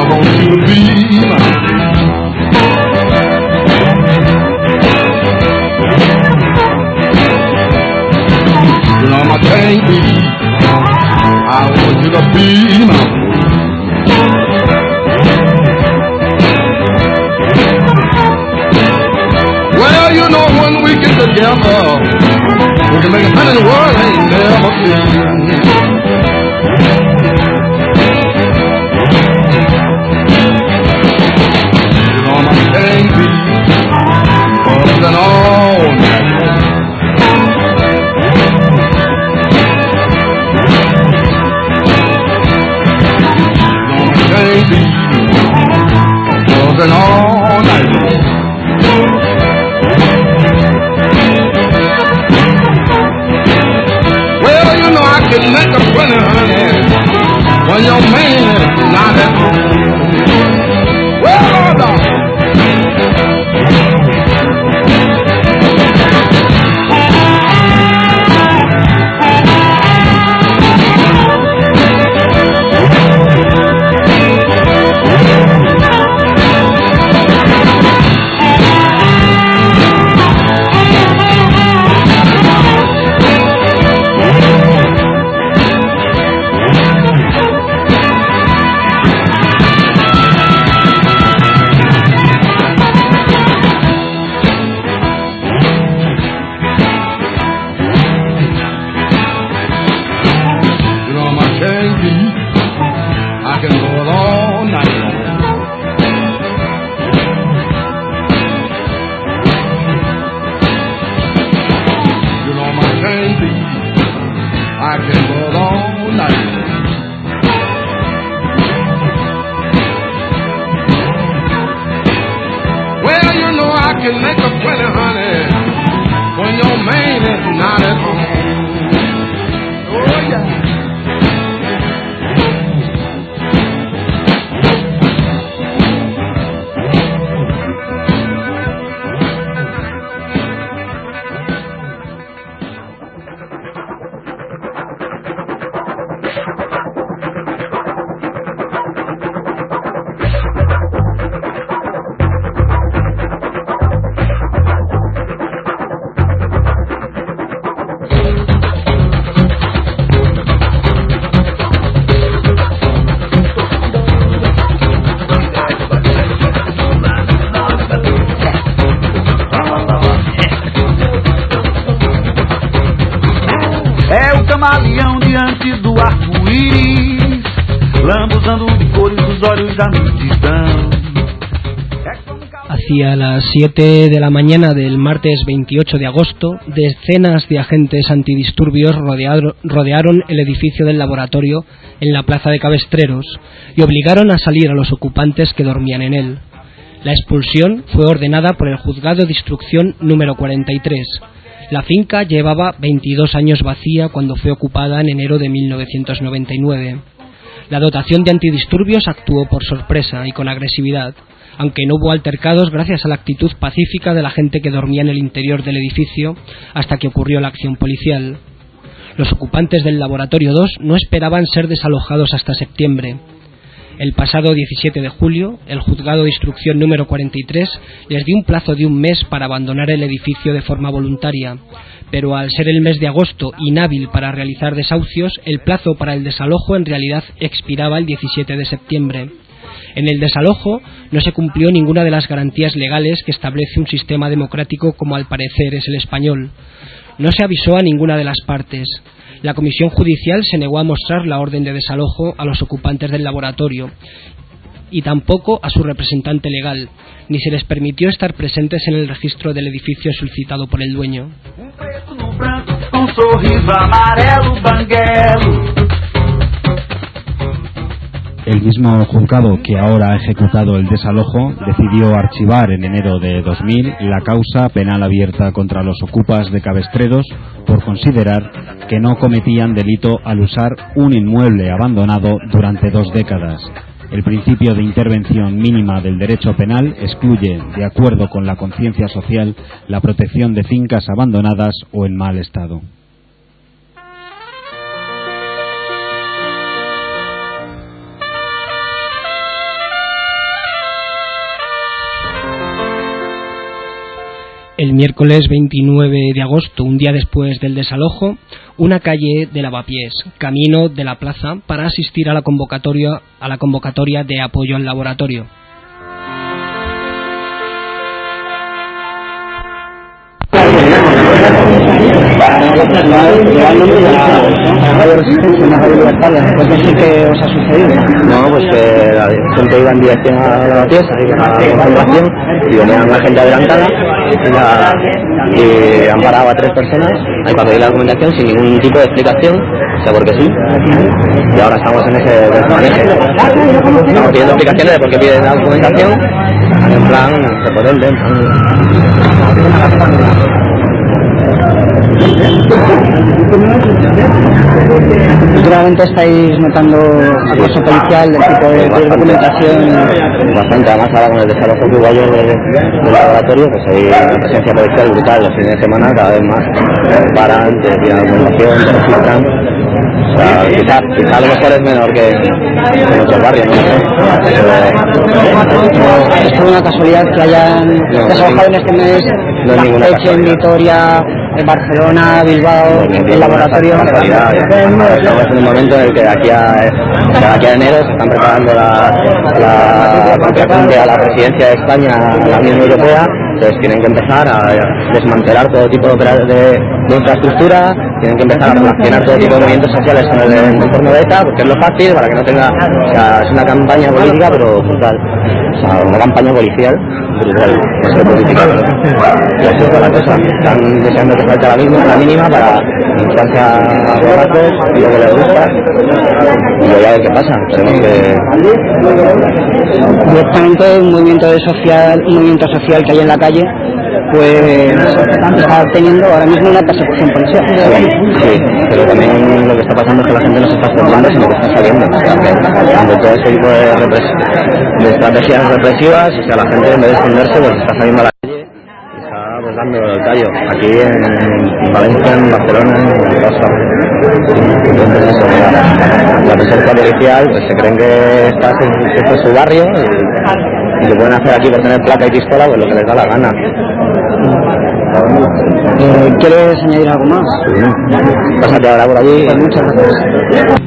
want you to be mine. You know I can't be. I want you to be mine. Well, you know when we get together, we can make a man in the world ain't never seen. You know I can't be buzzing all night long. Can't be buzzing all night long. Well, you know I can make a funny, honey, when your man is not at home. Well, dog. camaleão diante do arco-íris, lambuzando de cores os olhos da multidão. Hacia las 7 de la mañana del martes 28 de agosto, decenas de agentes antidisturbios rodearon el edificio del laboratorio en la plaza de Cabestreros y obligaron a salir a los ocupantes que dormían en él. La expulsión fue ordenada por el Juzgado de Instrucción número 43. La finca llevaba 22 años vacía cuando fue ocupada en enero de 1999. La dotación de antidisturbios actuó por sorpresa y con agresividad, aunque no hubo altercados gracias a la actitud pacífica de la gente que dormía en el interior del edificio hasta que ocurrió la acción policial. Los ocupantes del Laboratorio 2 no esperaban ser desalojados hasta septiembre. El pasado 17 de julio, el Juzgado de Instrucción número 43 les dio un plazo de un mes para abandonar el edificio de forma voluntaria, pero al ser el mes de agosto inhábil para realizar desahucios, el plazo para el desalojo en realidad expiraba el 17 de septiembre. En el desalojo no se cumplió ninguna de las garantías legales que establece un sistema democrático como al parecer es el español. No se avisó a ninguna de las partes. La comisión judicial se negó a mostrar la orden de desalojo a los ocupantes del laboratorio y tampoco a su representante legal, ni se les permitió estar presentes en el registro del edificio solicitado por el dueño. El mismo juzgado que ahora ha ejecutado el desalojo decidió archivar en enero de 2000 la causa penal abierta contra los ocupas de Cabestreros por considerar que no cometían delito al usar un inmueble abandonado durante 2 décadas. El principio de intervención mínima del derecho penal excluye, de acuerdo con la conciencia social, la protección de fincas abandonadas o en mal estado. miércoles 29 de agosto, un día después del desalojo, una calle de Lavapiés, camino de la plaza, para asistir a la convocatoria de apoyo al laboratorio. ¿Qué os ha sucedido? No, pues la gente iba en dirección a Lavapiés, ahí con la concentración, y venía una gente adelantada y han parado a 3 personas ahí para pedir la documentación sin ningún tipo de explicación, o sea, porque sí, y ahora estamos en ese desmaneje. Estamos pidiendo explicaciones de por qué piden la documentación, en plan prepotente, Últimamente estáis notando acoso policial del tipo de documentación. Bastante, además ahora con el desalojo que hubo ayer del laboratorio, pues hay una presencia policial brutal. Los fines de semana cada vez más paran, te tiran documentación, te registran. O sea, quizá a lo mejor es menor que en otros barrios, no sé. ¿Es por una casualidad que hayan desalojado en este mes Leche, en Vitoria, en Barcelona, Bilbao, el laboratorio? Estamos en un momento en el que de aquí a enero se están preparando la contrapunte a la presidencia de España a la Unión Europea. Entonces tienen que empezar a desmantelar todo tipo de infraestructura, tienen que empezar a relacionar todo tipo de movimientos sociales con el entorno de ETA, porque es lo fácil para que no tenga, o sea, es una campaña política pero brutal, o sea, una campaña policial brutal, no es política, y así es la cosa. Están deseando que falte la mínima para inflarse a borrachos y lo que les gusta, y luego a ver qué pasa. Tenemos que directamente un movimiento social que hay en la calle, pues está teniendo ahora mismo una persecución policial. Sí, pero también lo que está pasando es que la gente no se está escondiendo, sino que está saliendo. Ante todo ese tipo de estrategias represivas, o sea, la gente en vez de esconderse, pues está saliendo a la calle y está pues dando el callo. Aquí en Valencia, en Barcelona, en Rosa. Entonces eso, la presencia policial, pues se creen que esto es su barrio y que pueden hacer aquí por tener placa y pistola, pues lo que les da la gana. ¿Quieres añadir algo más? Sí. Pásate ahora por allí. Pues muchas gracias.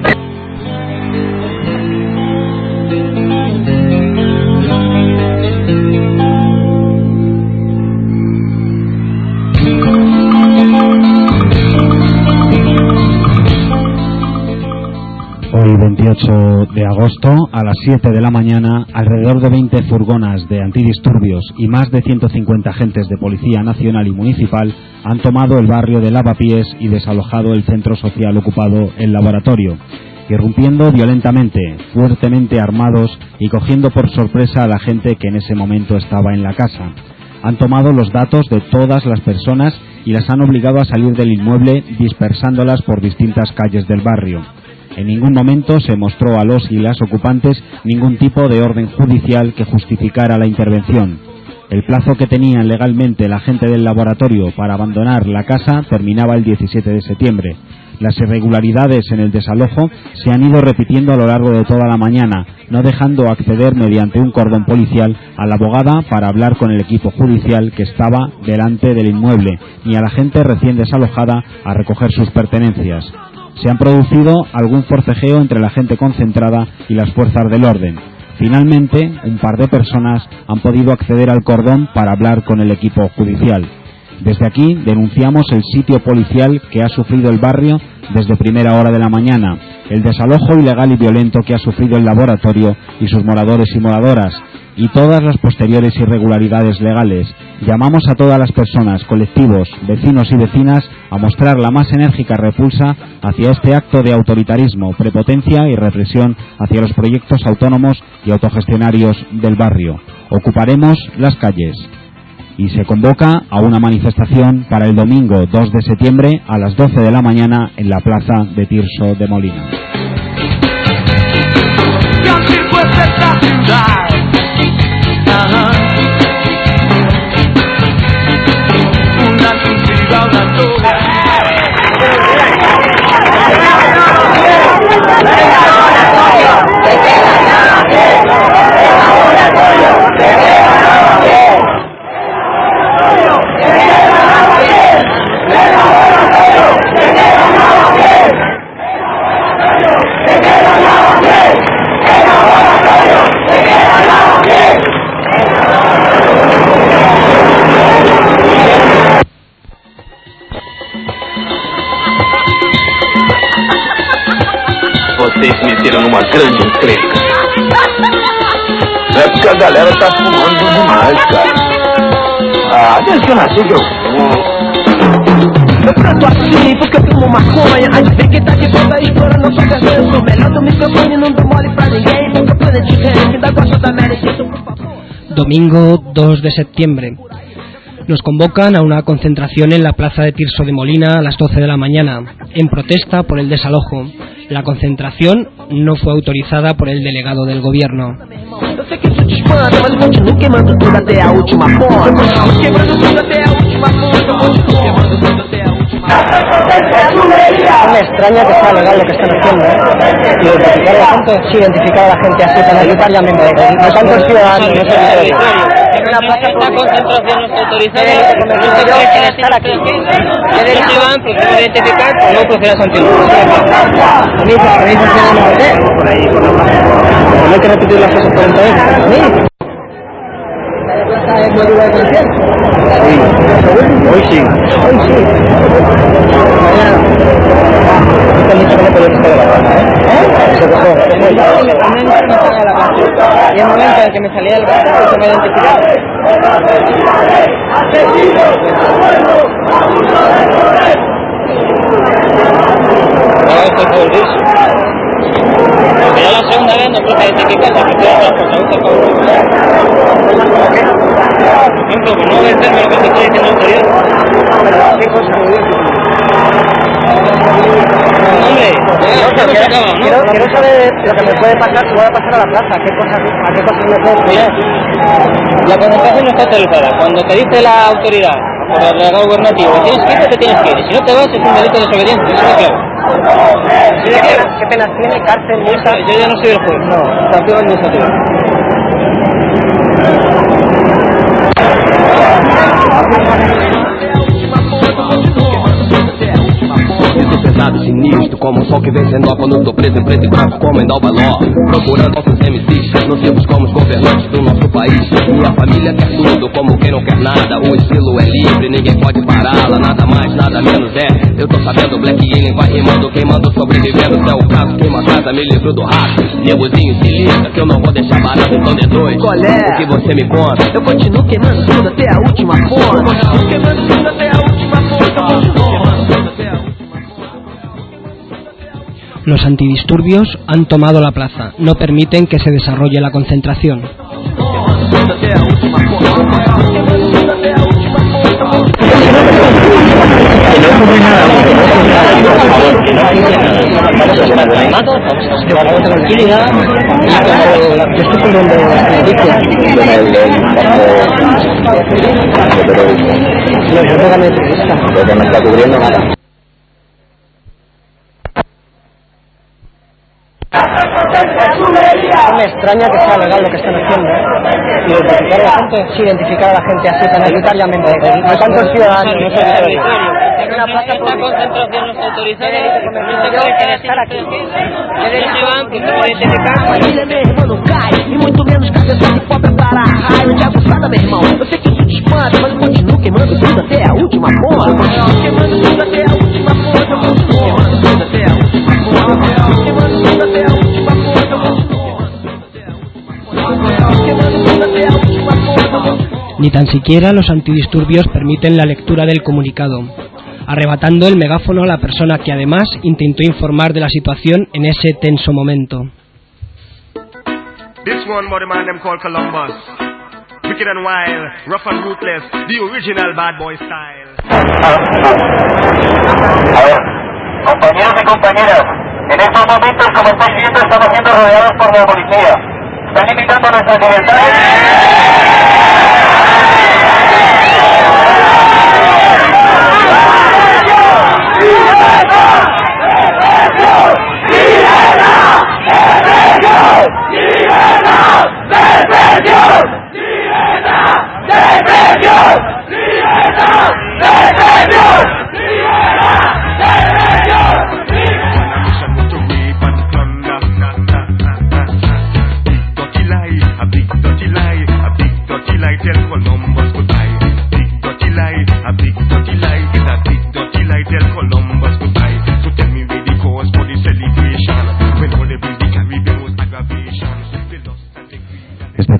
Hoy 28 de agosto a las 7 de la mañana, alrededor de 20 furgonas de antidisturbios y más de 150 agentes de Policía Nacional y Municipal han tomado el barrio de Lavapiés y desalojado el centro social ocupado El Laboratorio, irrumpiendo violentamente, fuertemente armados y cogiendo por sorpresa a la gente que en ese momento estaba en la casa. Han tomado los datos de todas las personas y las han obligado a salir del inmueble, dispersándolas por distintas calles del barrio. En ningún momento se mostró a los y las ocupantes ningún tipo de orden judicial que justificara la intervención. El plazo que tenían legalmente la gente del laboratorio para abandonar la casa terminaba el 17 de septiembre. Las irregularidades en el desalojo se han ido repitiendo a lo largo de toda la mañana, no dejando acceder mediante un cordón policial a la abogada para hablar con el equipo judicial que estaba delante del inmueble, ni a la gente recién desalojada a recoger sus pertenencias. Se han producido algún forcejeo entre la gente concentrada y las fuerzas del orden. Finalmente, un par de personas han podido acceder al cordón para hablar con el equipo judicial. Desde aquí denunciamos el sitio policial que ha sufrido el barrio desde primera hora de la mañana, el desalojo ilegal y violento que ha sufrido el laboratorio y sus moradores y moradoras, y todas las posteriores irregularidades legales. Llamamos a todas las personas, colectivos, vecinos y vecinas a mostrar la más enérgica repulsa hacia este acto de autoritarismo, prepotencia y represión hacia los proyectos autónomos y autogestionarios del barrio. Ocuparemos las calles. Y se convoca a una manifestación para el domingo 2 de septiembre a las 12 de la mañana en la plaza de Tirso de Molina. vocês se meteram numa grande encrenca. É porque a galera tá fumando demais, cara. Ah, desde que eu nasci que eu fumo. Eu canto assim porque eu fumo maconha. Adivinha quem tá de volta explorando a sua vergonha. Eu sou melhor do microfone, não dou mole pra ninguém. Porque o Planet Ramp ainda gosta da Mary Jane, por favor. Domingo 2 de septiembre. Nos convocan a una concentración en la plaza de Tirso de Molina a las 12 de la mañana, en protesta por el desalojo. La concentración no fue autorizada por el delegado del gobierno. Eu sei que isso te espanta, mas eu continuo queimando tudo até a última ponta. Eu continuo queimando tudo até a última ponta. Eu continuo queimando tudo até a última ponta. No me extraña que sea legal lo que están haciendo, ¿eh? Identificar a la gente, sí, identificar a la gente así tan arbitrariamente. No tantos ciudadanos, no sé. En una plaza esta concentración no está autorizada. ¿Usted puede estar aquí? ¿Qué derecho van? ¿Procede a identificar o no procede a sancionar? A mí funciona no sé. Por ahí, por la plaza. No hay que repetir las cosas 40 veces. A mí. ¿La plaza es motivo de concierto? Sí. Hoy sí. Hoy sí. Mañana. Te han dicho que no podías estar en la plaza, ¿eh? Se dejó. Y el momento en que me salía del brazo, se me identificaba. No estoy por eso. Porque ya la segunda vez no procede a identificar, se procede a la segunda por ejemplo, por no vencerme lo que te estoy diciendo anterior. ¿Qué cosa? Hombre, quiero saber lo que me puede pasar si voy a pasar a la plaza. ¿A qué cosas me puedo poner? la concentración no está autorizada. Cuando te dice la autoridad por el delegado gubernativo que tienes que ir, te tienes que ir. Y si no te vas, es un delito de desobediencia. Eso es claro. ¿Sí de qué penas tiene? ¿Cárcel? ¿Multa? Yo ya no soy el juez. No, sanción administrativa. Pesado, sinistro, como o sol que vem sendo quando tô preso em preto e branco como em Dalbaló. Procurando nossos MCs, nocivos como os governantes do nosso país. Minha família quer tudo, como quem não quer nada. O estilo é livre, ninguém pode pará-la. Nada mais, nada menos é. Eu tô sabendo, Black Alien vai rimando, queimando, sobrevivendo. Se é o caso, queima a casa, me livro do rato. Negozinho, se liga, que eu não vou deixar barato, então de dois. Qual é? O que você me conta? Eu continuo queimando tudo até a última ponta. Eu continuo queimando tudo até a última ponta. Eu continuo queimando tudo até a última ponta. Los antidisturbios han tomado la plaza, no permiten que se desarrolle la concentración. Lo que me está cubriendo nada. No me extraña que sea legal lo que están haciendo, ¿eh? Identificar a la gente, sí, identificar a la gente así tan arbitrariamente. No tantos ciudadanos, no sé. Esta concentración no está autorizada. ¿Usted puede estar aquí? ¿Qué derecho van? ¿Procede a identificar? Família, meu irmão, não cai. E muito menos cabeça de pobre para raio de abusada, meu irmão. Eu sei que isso te espanta, mas eu continuo queimando tudo até a última ponta. Eu continuo queimando tudo até a última ponta. Eu continuo queimando tudo até a última ponta. Eu continuo queimando tudo até a última ponta. Eu continuo queimando tudo até a última ponta. Ni tan siquiera los antidisturbios permiten la lectura del comunicado, arrebatando el megáfono a la persona que además intentó informar de la situación en ese tenso momento. This one more the man them called Columbus. Wicked and wild, rough and ruthless, the original bad boy style. A ver, compañeros y compañeras, en estos momentos, como estáis viendo, estamos siendo rodeados por la policía. Están limitando nuestras libertades.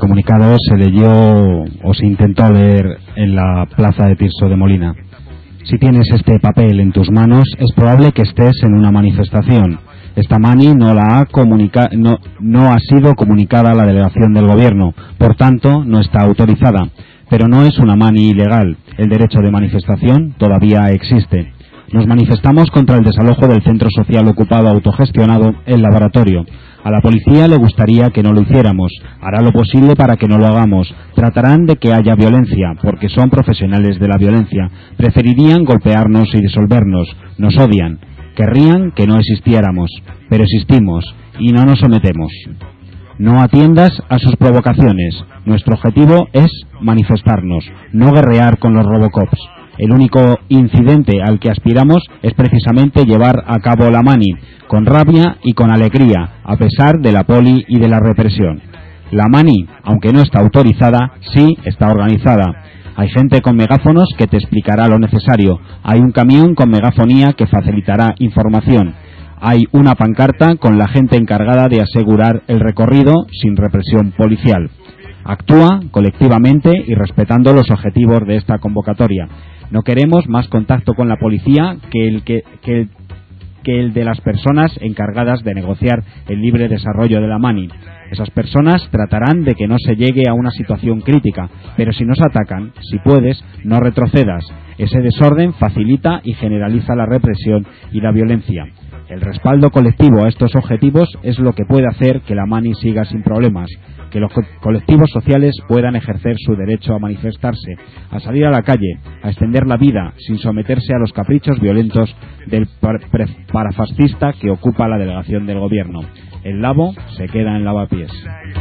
comunicado se leyó o se intentó leer en la plaza de Tirso de Molina. Si tienes este papel en tus manos, es probable que estés en una manifestación. Esta mani no ha sido comunicada a la delegación del gobierno, por tanto no está autorizada. Pero no es una mani ilegal. El derecho de manifestación todavía existe. Nos manifestamos contra el desalojo del centro social ocupado autogestionado El Laboratorio. A la policía le gustaría que no lo hiciéramos. Hará lo posible para que no lo hagamos. Tratarán de que haya violencia, porque son profesionales de la violencia. Preferirían golpearnos y disolvernos. Nos odian. Querrían que no existiéramos. Pero existimos y no nos sometemos. No atiendas a sus provocaciones. Nuestro objetivo es manifestarnos, no guerrear con los Robocops. El único incidente al que aspiramos es precisamente llevar a cabo la mani, con rabia y con alegría, a pesar de la poli y de la represión. La mani, aunque no está autorizada, sí está organizada. Hay gente con megáfonos que te explicará lo necesario. Hay un camión con megafonía que facilitará información. Hay una pancarta con la gente encargada de asegurar el recorrido sin represión policial. Actúa colectivamente y respetando los objetivos de esta convocatoria. No queremos más contacto con la policía que el de las personas encargadas de negociar el libre desarrollo de la mani. Esas personas tratarán de que no se llegue a una situación crítica, pero si nos atacan, si puedes, no retrocedas. Ese desorden facilita y generaliza la represión y la violencia. El respaldo colectivo a estos objetivos es lo que puede hacer que la mani siga sin problemas, que los colectivos sociales puedan ejercer su derecho a manifestarse, a salir a la calle, a extender la vida sin someterse a los caprichos violentos del parafascista que ocupa la delegación del gobierno. El lavo se queda en lavapiés.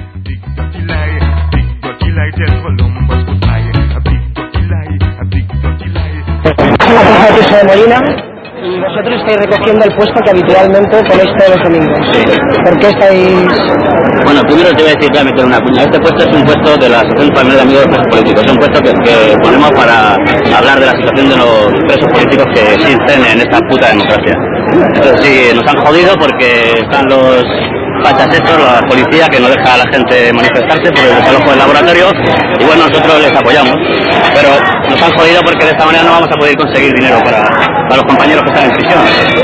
De Molina, y vosotros estáis recogiendo el puesto que habitualmente ponéis todos los domingos. Sí. ¿Por qué estáis...? Bueno, primero te voy a decir, voy a meter una cuña. Este puesto es un puesto de la Asociación Familiar de Amigos de Presos Políticos. Es un puesto que ponemos para hablar de la situación de los presos políticos que existen en esta puta democracia. Entonces sí, nos han jodido porque están los fachas estos, la policía que no deja a la gente manifestarse por el desalojo del laboratorio, y bueno, nosotros les apoyamos, pero nos han jodido porque de esta manera no vamos a poder conseguir dinero para los compañeros que están en prisión.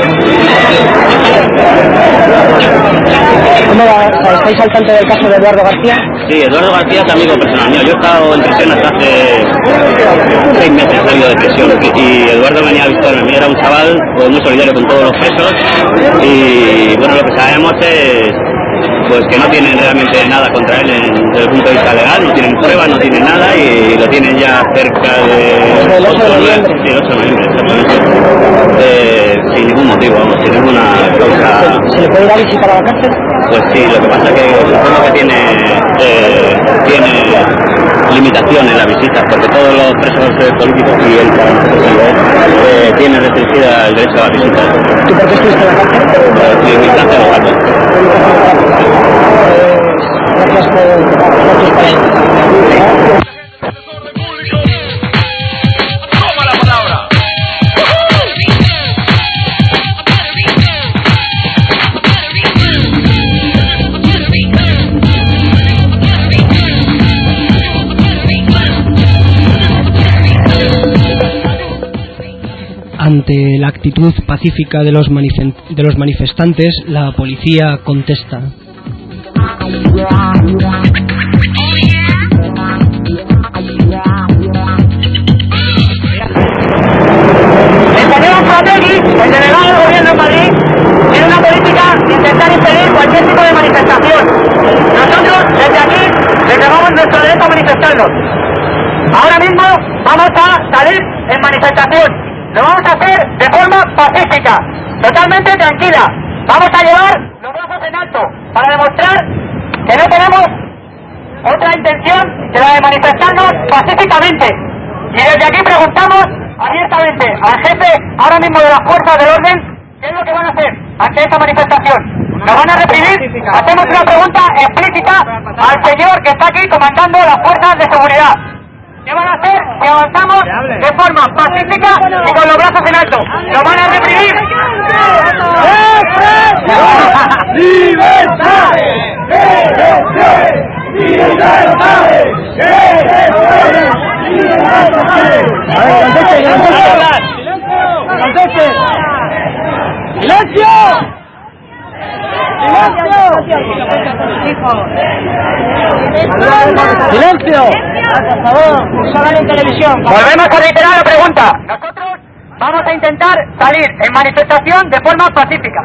¿Cómo va? ¿Estáis al tanto del caso de Eduardo García? Sí, Eduardo García es amigo personal mío. Yo he estado en prisión hasta hace 6 meses, he salido de prisión, y Eduardo venía a visitarme. A mí era un chaval muy solidario con todos los presos, y bueno, lo que sabemos es pues que no tienen realmente nada contra él desde el punto de vista legal, no tienen pruebas, no tienen nada, y lo tienen ya cerca de... ¿El 8 de noviembre? Sí, el 8 de noviembre, exactamente. Sin ningún motivo, vamos, sin ninguna causa. ¿Se le puede ir a visitar a la cárcel? Pues sí, lo que pasa es que supongo que tiene limitaciones en las visitas, porque todos los presos políticos y él tienen restringida el derecho a la visita. ¿Tú por qué estuviste en la cárcel? Mi cárcel lo saco. Gracias por tu experiencia. Ante la actitud pacífica de los manifestantes, la policía contesta. El señor Frategui, el delegado del gobierno en Madrid, tiene una política de intentar impedir cualquier tipo de manifestación. Nosotros, desde aquí, reclamamos nuestro derecho a manifestarnos. Ahora mismo vamos a salir en manifestación. Lo vamos a hacer de forma pacífica, totalmente tranquila. Vamos a llevar los brazos en alto para demostrar que no tenemos otra intención que la de manifestarnos pacíficamente. Y desde aquí preguntamos abiertamente al jefe ahora mismo de las fuerzas del orden qué es lo que van a hacer ante esta manifestación. ¿Nos van a reprimir? Hacemos una pregunta explícita al señor que está aquí comandando las fuerzas de seguridad. ¿Qué van a hacer si avanzamos de forma pacífica y con los brazos en alto? ¿Nos van a reprimir? ¡Libertad! ¡Libertad! ¡Libertad! ¡Silencio! Por favor, eso vale en televisión. Volvemos a reiterar la pregunta. Nosotros vamos a intentar salir en manifestación de forma pacífica.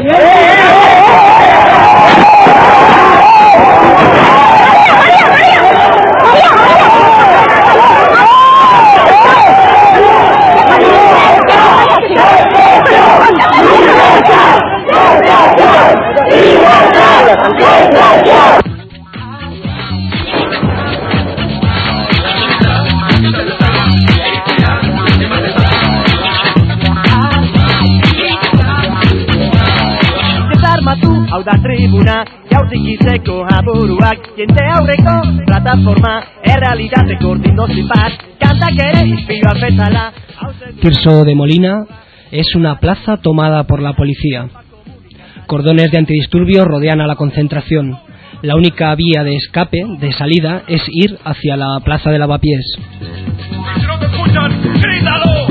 Hau da tribuna, jaurtik izeko aburuak jende aurreko plataforma, errealitate koordinozi bat, kantak ere izpioak bezala. Tirso de Molina es una plaza tomada por la policía. Cordones de antidisturbios rodean a la concentración. La única vía de escape, de salida, es ir hacia la plaza de Lavapiés. Si no te escuchan, grítalo.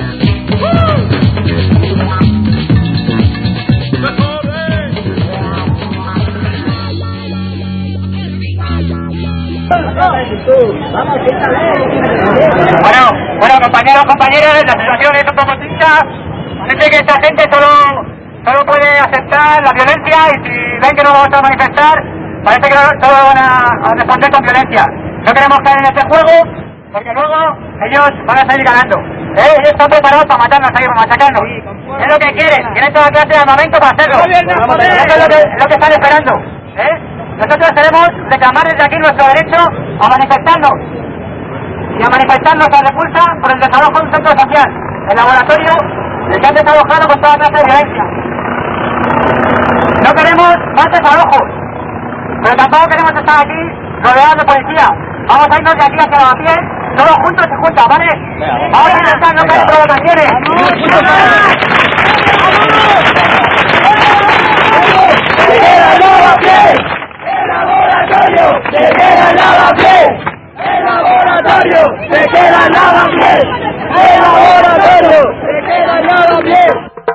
Bueno, compañeros, compañeras, la situación es un poco triste. Parece que esta gente solo puede aceptar la violencia y si ven que no vamos a manifestar, parece que solo van a responder con violencia. No queremos caer en este juego porque luego ellos van a salir ganando. Ellos están preparados para matarnos, para machacarnos. Es lo que quieren toda clase de armamento para hacerlo. Eso es lo que están esperando. Nosotros queremos reclamar desde aquí nuestro derecho a manifestarnos y a manifestar nuestra repulsa por el desalojo de un centro social, el laboratorio del que han desalojado con toda clase de violencia. No queremos más desalojos, pero tampoco queremos estar aquí rodeados de policía. Vamos a irnos de aquí hacia Lavapiés, todos juntos y juntas, ¿vale? Vamos a intentar no caer en provocaciones. ¡Se queda en Lavapiés! ¡El laboratorio! ¡Se queda en Lavapiés! ¡El laboratorio! ¡Se queda en Lavapiés!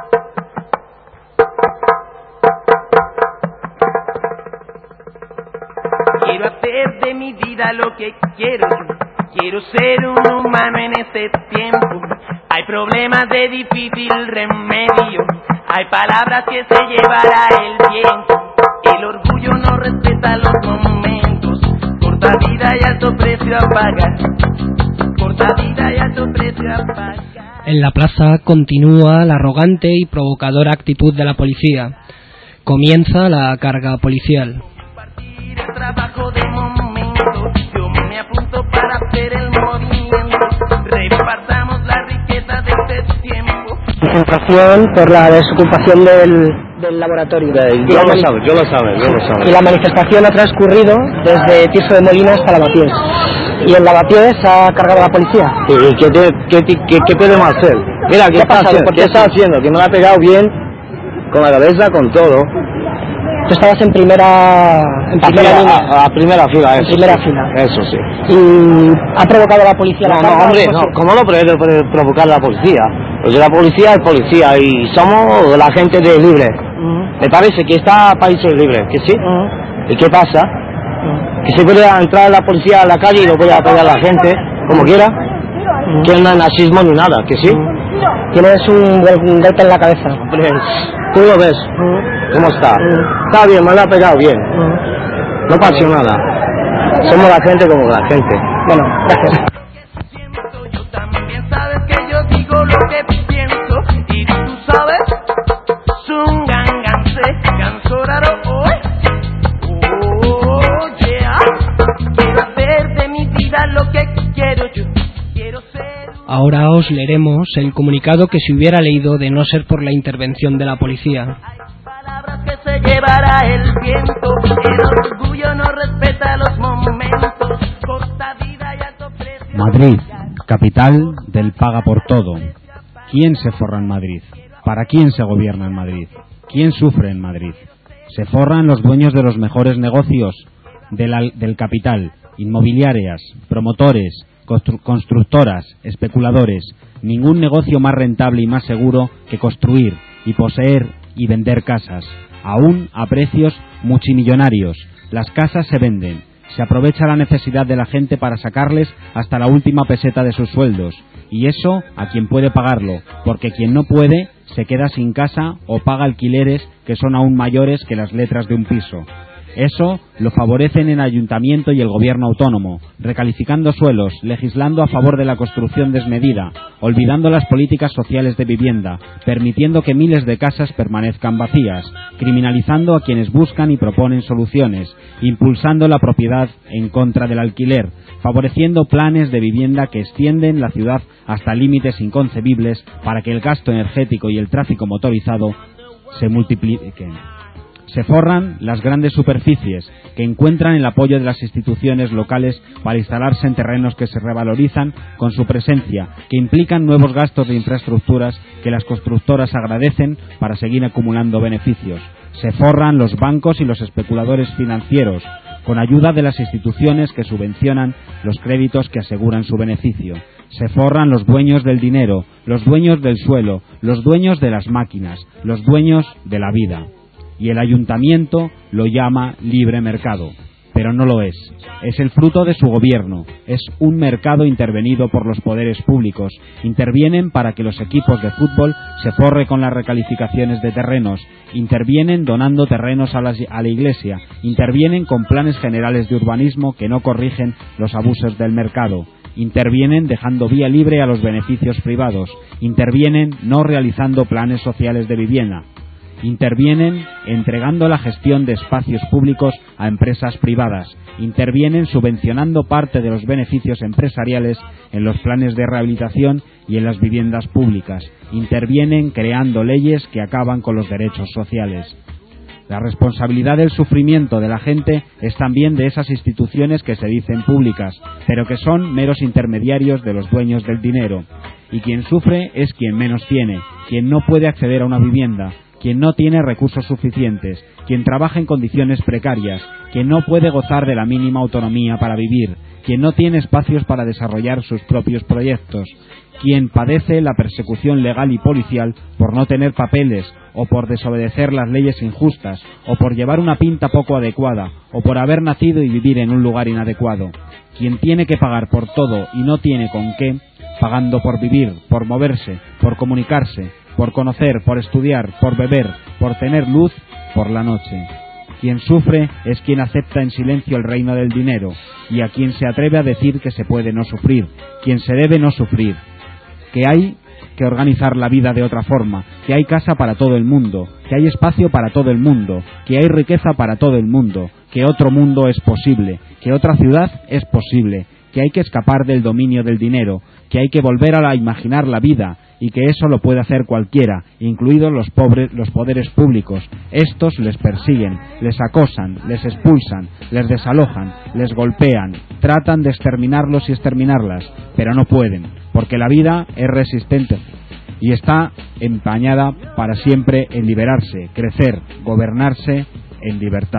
Quiero hacer de mi vida lo que quiero yo. Quiero ser un humano en este tiempo. Hay problemas de difícil remedio. Hay palabras que se llevará el viento. El orgullo no respeta los momentos. Corta vida y alto precio a pagar. Corta vida y alto precio a pagar. En la plaza continúa la arrogante y provocadora actitud de la policía. Comienza la carga policial. El trabajo de momento, yo me apunto para hacer el movimiento. Repartamos la riqueza de este tiempo. Concentración por la desocupación del laboratorio. Yo lo sabe. Y la manifestación ha transcurrido desde Tirso de Molina hasta Lavapiés. Y en Lavapiés ha cargado la policía. ¿Y qué podemos hacer? Mira, ¿qué está haciendo? Que me lo ha pegado bien, con la cabeza, con todo. Tú estabas en primera línea. A primera fila, eso. En primera fila. Eso sí. Y ha provocado la policía la carga. No, hombre, no. ¿Cómo no puede provocar la policía? Pues la policía es policía y somos la gente de libre. Me parece que está países libres, ¿que sí? ¿Y qué pasa? Que se puede entrar la policía a la calle y lo puede apoyar a la gente, como quiera. Que no es nazismo ni nada, ¿que sí? Tienes un golpe en la cabeza. Hombre, tú lo ves. ¿Cómo está? Está bien, me lo ha pegado bien. No pasa nada. Somos la gente como la gente. Bueno, gracias. Yo también sabes que yo digo lo que pienso. Y tú sabes, Sunganganse, Gansoraro, oh, yeah. Quiero hacer de mi vida lo que quiero yo. Quiero ser... Ahora os leeremos el comunicado que se hubiera leído de no ser por la intervención de la policía. Que se llevará el viento, el orgullo no respeta los momentos, corta vida y alto precio. Madrid, capital del paga por todo. ¿Quién se forra en Madrid? ¿Para quién se gobierna en Madrid? ¿Quién sufre en Madrid? Se forran los dueños de los mejores negocios del capital, inmobiliarias, promotores, constructoras, especuladores. Ningún negocio más rentable y más seguro que construir y poseer y vender casas. aún a precios multimillonarios. Las casas se venden, se aprovecha la necesidad de la gente para sacarles hasta la última peseta de sus sueldos, y eso a quien puede pagarlo, porque quien no puede se queda sin casa o paga alquileres que son aún mayores que las letras de un piso. Eso lo favorecen el ayuntamiento y el gobierno autónomo, recalificando suelos, legislando a favor de la construcción desmedida, olvidando las políticas sociales de vivienda, permitiendo que miles de casas permanezcan vacías, criminalizando a quienes buscan y proponen soluciones, impulsando la propiedad en contra del alquiler, favoreciendo planes de vivienda que extienden la ciudad hasta límites inconcebibles para que el gasto energético y el tráfico motorizado se multipliquen. Se forran las grandes superficies, que encuentran el apoyo de las instituciones locales para instalarse en terrenos que se revalorizan con su presencia, que implican nuevos gastos de infraestructuras que las constructoras agradecen para seguir acumulando beneficios. Se forran los bancos y los especuladores financieros, con ayuda de las instituciones que subvencionan los créditos que aseguran su beneficio. Se forran los dueños del dinero, los dueños del suelo, los dueños de las máquinas, los dueños de la vida. Y el ayuntamiento lo llama libre mercado, pero no lo es. Es el fruto de su gobierno, es un mercado intervenido por los poderes públicos. Intervienen para que los equipos de fútbol se forren con las recalificaciones de terrenos, intervienen donando terrenos a la iglesia, intervienen con planes generales de urbanismo que no corrigen los abusos del mercado. Intervienen dejando vía libre a los beneficios privados, intervienen no realizando planes sociales de vivienda. Intervienen entregando la gestión de espacios públicos a empresas privadas. Intervienen subvencionando parte de los beneficios empresariales en los planes de rehabilitación y en las viviendas públicas. Intervienen creando leyes que acaban con los derechos sociales. La responsabilidad del sufrimiento de la gente es también de esas instituciones que se dicen públicas, pero que son meros intermediarios de los dueños del dinero. Y quien sufre es quien menos tiene, quien no puede acceder a una vivienda, quien no tiene recursos suficientes, quien trabaja en condiciones precarias, quien no puede gozar de la mínima autonomía para vivir, quien no tiene espacios para desarrollar sus propios proyectos, quien padece la persecución legal y policial por no tener papeles, o por desobedecer las leyes injustas, o por llevar una pinta poco adecuada, o por haber nacido y vivir en un lugar inadecuado, quien tiene que pagar por todo y no tiene con qué, pagando por vivir, por moverse, por comunicarse, por conocer, por estudiar, por beber, por tener luz por la noche. Quien sufre es quien acepta en silencio el reino del dinero, y a quien se atreve a decir que se puede no sufrir, quien se debe no sufrir, que hay que organizar la vida de otra forma, que hay casa para todo el mundo, que hay espacio para todo el mundo, que hay riqueza para todo el mundo, que otro mundo es posible, que otra ciudad es posible, que hay que escapar del dominio del dinero, que hay que volver a imaginar la vida, y que eso lo puede hacer cualquiera, incluidos los poderes públicos. Estos les persiguen, les acosan, les expulsan, les desalojan, les golpean, tratan de exterminarlos y exterminarlas, pero no pueden, porque la vida es resistente y está empañada para siempre en liberarse, crecer, gobernarse en libertad.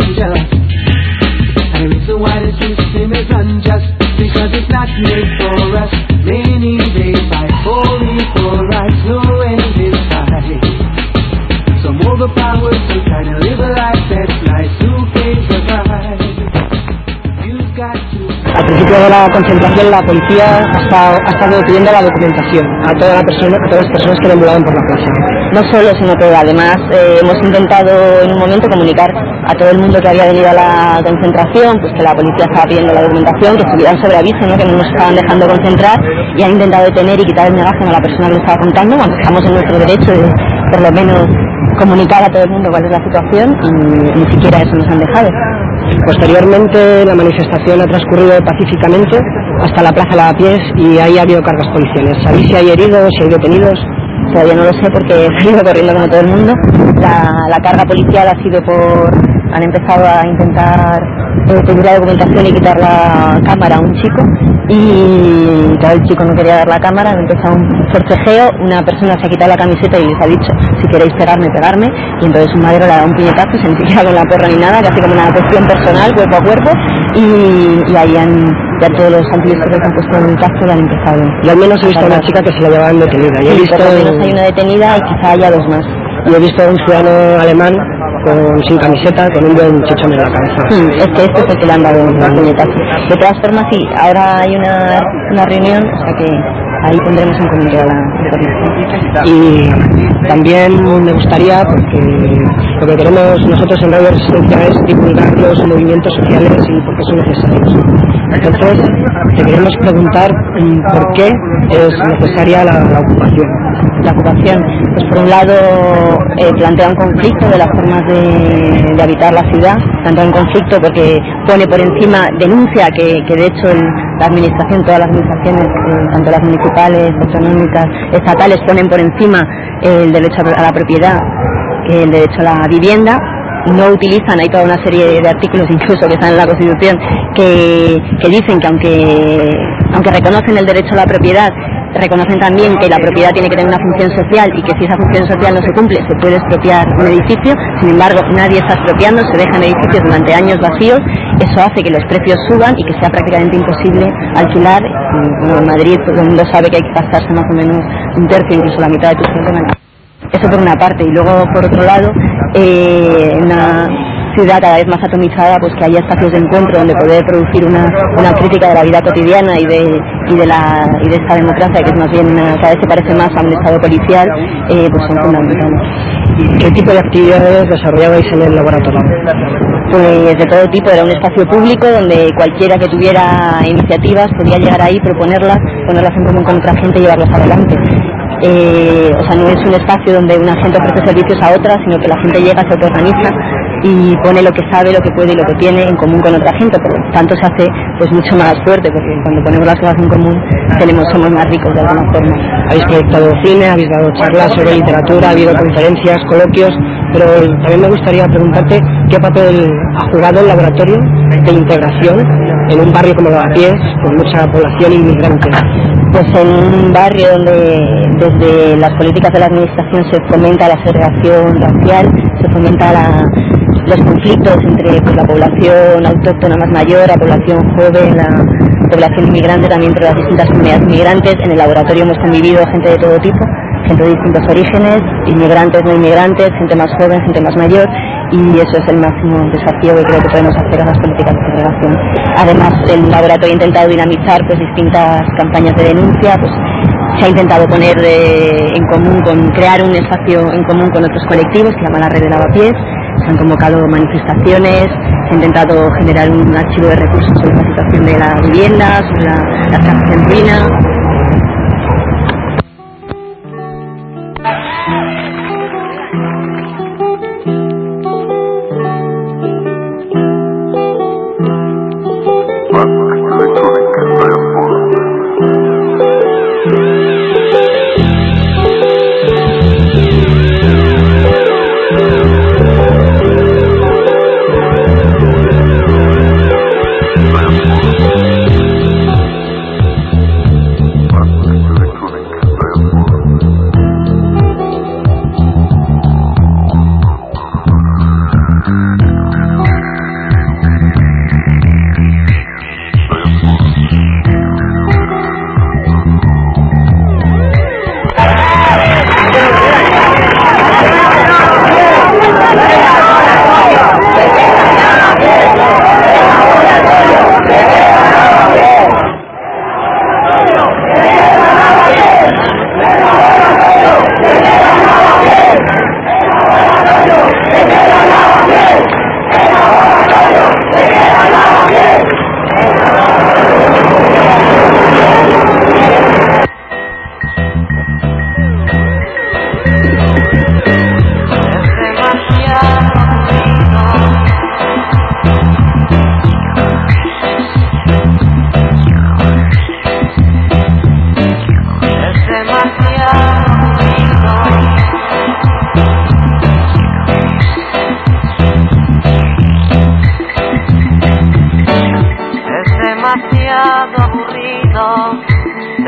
Because it's not made for us. toda la concentración la policía ha estado pidiendo la documentación a todas las personas que deambulaban por la plaza. No solo, sino que además hemos intentado en un momento comunicar a todo el mundo que había venido a la concentración, pues que la policía estaba pidiendo la documentación, que estuvieran sobre aviso, ¿no? Que no nos estaban dejando concentrar, y han intentado detener y quitar el megáfono a la persona que lo estaba contando, cuando estamos en nuestro derecho de por lo menos comunicar a todo el mundo cuál es la situación, y ni siquiera eso nos han dejado. Posteriormente la manifestación ha transcurrido pacíficamente hasta la Plaza Lavapiés y ahí ha habido cargas policiales. ¿Sabéis si hay heridos, si hay detenidos? Todavía no lo sé porque he salido corriendo como todo el mundo. La carga policial ha sido han empezado a intentar pedir la documentación y quitar la cámara a un chico, y claro, el chico no quería dar la cámara, ha empezado un forcejeo, una persona se ha quitado la camiseta y les ha dicho: si queréis pegarme, y entonces su madre le ha dado un puñetazo, ni siquiera con la porra ni nada, casi como una cuestión personal, cuerpo a cuerpo, y ahí ya todos los antidisturbios han puesto en el casco y han empezado. Y al menos he visto a una chica que se la llevaban detenida. Sí, por lo menos hay una detenida y quizá haya dos más. Y he visto a un ciudadano alemán sin camiseta, con un buen chichón en la cabeza. Es que este es el que le han dado un puñetazo. De todas formas, sí, ahora hay una reunión, o sea que ahí pondremos en común toda la información. Y también me gustaría, porque lo que queremos nosotros en Radio Resistencia es divulgar los movimientos sociales y por qué son necesarios. Entonces, te queremos preguntar por qué es necesaria la ocupación. La ocupación, pues por un lado plantea un conflicto de las formas de habitar la ciudad, plantea un conflicto porque pone por encima, denuncia que de hecho la administración, todas las administraciones, tanto las municipales, autonómicas, estatales, ponen por encima el derecho a la propiedad, el derecho a la vivienda. No utilizan, hay toda una serie de artículos incluso que están en la Constitución que dicen que aunque reconocen el derecho a la propiedad, reconocen también que la propiedad tiene que tener una función social y que si esa función social no se cumple se puede expropiar un edificio. Sin embargo, nadie está expropiando, se dejan edificios durante años vacíos. Eso hace que los precios suban y que sea prácticamente imposible alquilar. Bueno, en Madrid todo el mundo sabe que hay que gastarse más o menos un tercio, incluso la mitad de tu sueldo en alquiler. Eso por una parte, y luego por otro lado, una ciudad cada vez más atomizada, pues que haya espacios de encuentro donde poder producir una crítica de la vida cotidiana y de esta democracia, que es más bien cada vez se parece más a un estado policial, pues son fundamentales. ¿Qué tipo de actividades desarrollabais en el laboratorio? Pues de todo tipo, era un espacio público donde cualquiera que tuviera iniciativas podía llegar ahí, proponerlas, ponerlas en común con otra gente y llevarlas adelante. O sea, no es un espacio donde una gente ofrece servicios a otra, sino que la gente llega, se autoorganiza y pone lo que sabe, lo que puede y lo que tiene en común con otra gente. Por lo tanto se hace pues mucho más fuerte, porque cuando ponemos las cosas en común somos más ricos de alguna forma. Habéis proyectado cine, habéis dado charlas sobre literatura, ha habido conferencias, coloquios, pero también me gustaría preguntarte qué papel ha jugado el laboratorio de integración en un barrio como Lavapiés, con mucha población inmigrante. Pues en un barrio donde desde las políticas de la administración se fomenta la segregación racial, se fomenta los conflictos entre pues, la población autóctona más mayor, la población joven, la población inmigrante, también entre las distintas comunidades inmigrantes. En el laboratorio hemos convivido gente de todo tipo, gente de distintos orígenes, inmigrantes, no inmigrantes, gente más joven, gente más mayor, y eso es el máximo desafío que creo que podemos hacer a las políticas de segregación. Además, el laboratorio ha intentado dinamizar pues distintas campañas de denuncia, pues se ha intentado poner en común, crear un espacio en común con otros colectivos, que se llama la Red de Lavapiés. Se han convocado manifestaciones, se ha intentado generar un archivo de recursos sobre la situación de la vivienda, sobre las casas en ruina.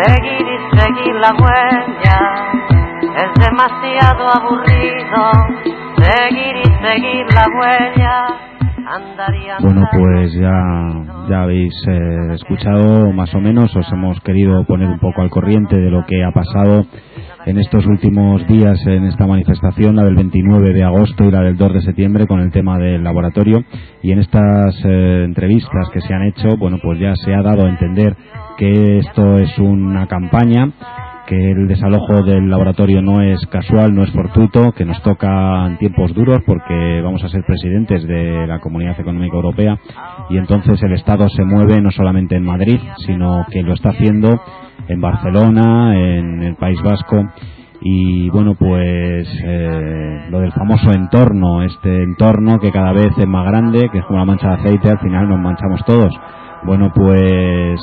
Seguir y seguir la huella es demasiado aburrido. Seguir y seguir la huella. Bueno, pues ya habéis escuchado más o menos, os hemos querido poner un poco al corriente de lo que ha pasado en estos últimos días en esta manifestación, la del 29 de agosto y la del 2 de septiembre con el tema del laboratorio, y en estas entrevistas que se han hecho, bueno, pues ya se ha dado a entender que esto es una campaña, que el desalojo del laboratorio no es casual, no es fortuito, que nos toca en tiempos duros porque vamos a ser presidentes de la Comunidad Económica Europea y entonces el Estado se mueve no solamente en Madrid, sino que lo está haciendo en Barcelona, en el País Vasco. Y bueno, pues lo del famoso entorno, este entorno que cada vez es más grande, que es como la mancha de aceite, al final nos manchamos todos. Bueno, pues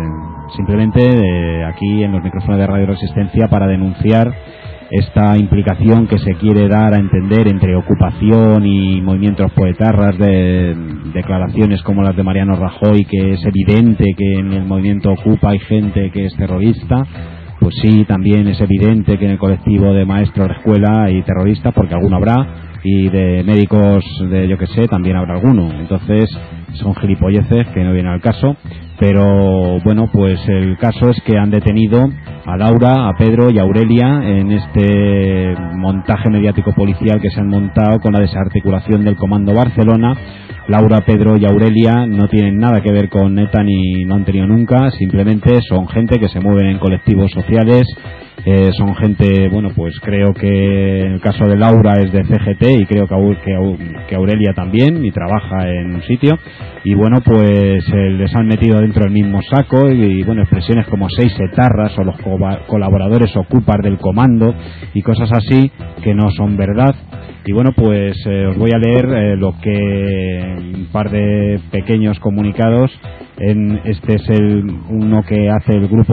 simplemente aquí en los micrófonos de Radio Resistencia para denunciar esta implicación que se quiere dar a entender entre ocupación y movimientos poetarras, de declaraciones como las de Mariano Rajoy, que es evidente que en el movimiento Ocupa hay gente que es terrorista. Pues sí, también es evidente que en el colectivo de maestros de escuela hay terroristas, porque alguno habrá, y de médicos de yo que sé también habrá alguno. Entonces son gilipolleces que no vienen al caso, pero bueno, pues el caso es que han detenido a Laura, a Pedro y a Aurelia en este montaje mediático policial que se han montado con la desarticulación del Comando Barcelona. Laura, Pedro y Aurelia no tienen nada que ver con ETA ni no han tenido nunca, simplemente son gente que se mueven en colectivos sociales, son gente, bueno, pues creo que en el caso de Laura es de CGT y creo que Aurelia también, y trabaja en un sitio, y bueno, pues les han metido dentro del mismo saco y bueno, expresiones como 6 etarras o los colaboradores ocupas del comando y cosas así que no son verdad. Y bueno, pues os voy a leer lo que un par de pequeños comunicados. Este es uno que hace el grupo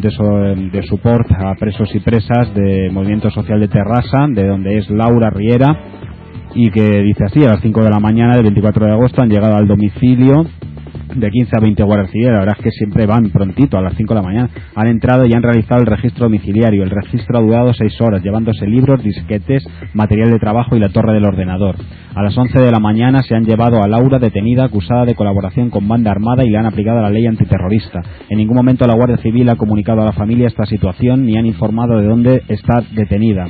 de support a presos y presas de Movimiento Social de Terrassa, de donde es Laura Riera, y que dice así: a las 5 de la mañana del 24 de agosto han llegado al domicilio de 15 a 20 guardias civiles. La verdad es que siempre van prontito, a las 5 de la mañana. Han entrado y han realizado el registro domiciliario. El registro ha durado 6 horas, llevándose libros, disquetes, material de trabajo y la torre del ordenador. A las 11 de la mañana se han llevado a Laura, detenida, acusada de colaboración con banda armada, y le han aplicado la ley antiterrorista. En ningún momento la Guardia Civil ha comunicado a la familia esta situación ni han informado de dónde está detenida.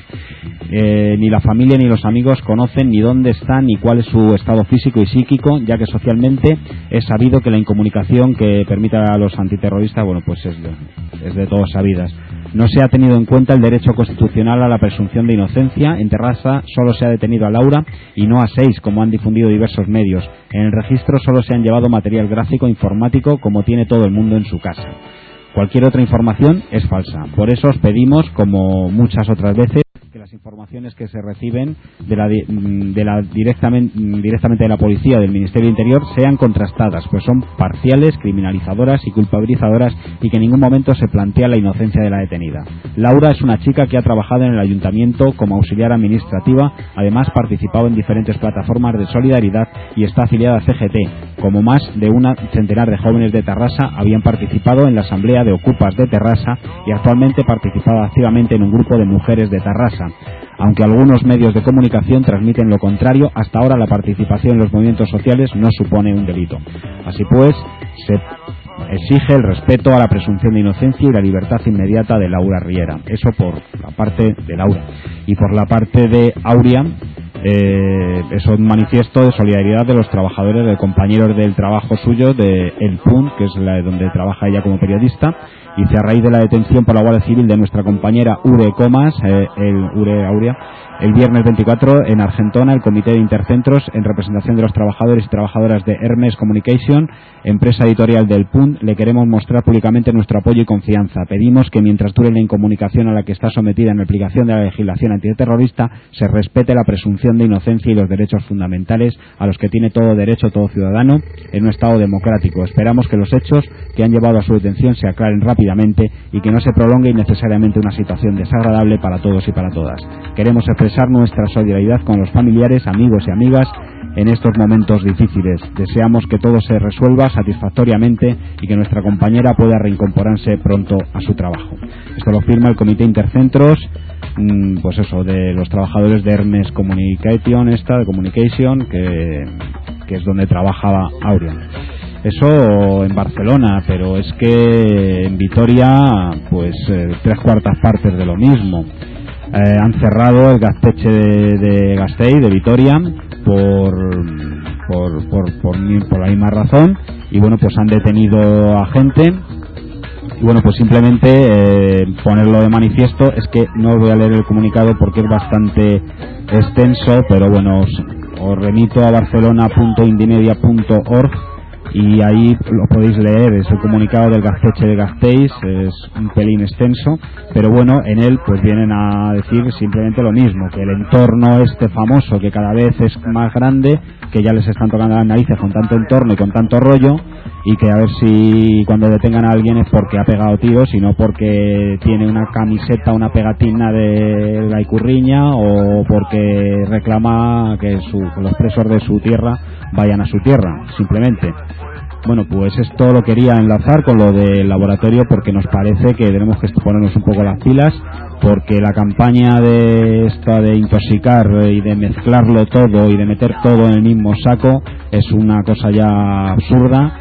Ni la familia ni los amigos conocen ni dónde está ni cuál es su estado físico y psíquico, ya que socialmente es sabido que la incomunicación que permita a los antiterroristas, bueno, pues es de todos sabidas. No se ha tenido en cuenta el derecho constitucional a la presunción de inocencia. En Terrassa solo se ha detenido a Laura y no a 6, como han difundido diversos medios. En el registro solo se han llevado material gráfico informático, como tiene todo el mundo en su casa. Cualquier otra información es falsa. Por eso os pedimos, como muchas otras veces, que las informaciones que se reciben directamente de la policía o del Ministerio del Interior sean contrastadas, pues son parciales, criminalizadoras y culpabilizadoras, y que en ningún momento se plantea la inocencia de la detenida. Laura es una chica que ha trabajado en el ayuntamiento como auxiliar administrativa, además participado en diferentes plataformas de solidaridad y está afiliada a CGT. Como más de una centenar de jóvenes de Terrassa habían participado en la asamblea de ocupas de Terrassa y actualmente participa activamente en un grupo de mujeres de Terrassa. Aunque algunos medios de comunicación transmiten lo contrario, hasta ahora la participación en los movimientos sociales no supone un delito. Así pues, se exige el respeto a la presunción de inocencia y la libertad inmediata de Laura Riera. Eso por la parte de Laura. Y por la parte de Aurea, es un manifiesto de solidaridad de los trabajadores, de compañeros del trabajo suyo, de El Punt, que es la de donde trabaja ella como periodista. Dice: a raíz de la detención por la Guardia Civil de nuestra compañera Ure Comas, Aurea, el viernes 24 en Argentona, el Comité de Intercentros, en representación de los trabajadores y trabajadoras de Hermes Communication, empresa editorial del Punt, le queremos mostrar públicamente nuestro apoyo y confianza. Pedimos que mientras dure la incomunicación a la que está sometida en aplicación de la legislación antiterrorista, se respete la presunción de inocencia y los derechos fundamentales a los que tiene todo derecho todo ciudadano en un Estado democrático. Esperamos que los hechos que han llevado a su detención se aclaren rápidamente y que no se prolongue innecesariamente una situación desagradable para todos y para todas. Queremos expresar nuestra solidaridad con los familiares, amigos y amigas en estos momentos difíciles. Deseamos que todo se resuelva satisfactoriamente y que nuestra compañera pueda reincorporarse pronto a su trabajo. Esto lo firma el Comité Intercentros, pues eso, de los trabajadores de Hermes Communication, que es donde trabajaba Aurea. Eso en Barcelona, pero es que en Vitoria, pues 3/4 partes de lo mismo. Han cerrado el Gazteche de Gasteiz, de Vitoria, por la misma razón, y bueno, pues han detenido a gente. Y bueno, pues simplemente ponerlo de manifiesto. Es que no os voy a leer el comunicado porque es bastante extenso, pero bueno, os remito a barcelona.indymedia.org y ahí lo podéis leer. Es el comunicado del Gazteche de Gasteiz, es un pelín extenso, pero bueno, en él pues vienen a decir simplemente lo mismo, que el entorno este famoso, que cada vez es más grande, que ya les están tocando las narices con tanto entorno y con tanto rollo, y que a ver si cuando detengan a alguien es porque ha pegado tiros y no porque tiene una camiseta, una pegatina de la Icurriña, o porque reclama que los presos de su tierra vayan a su tierra, simplemente. Bueno, pues esto lo quería enlazar con lo del laboratorio, porque nos parece que tenemos que ponernos un poco las pilas, porque la campaña de intoxicar y de mezclarlo todo y de meter todo en el mismo saco es una cosa ya absurda,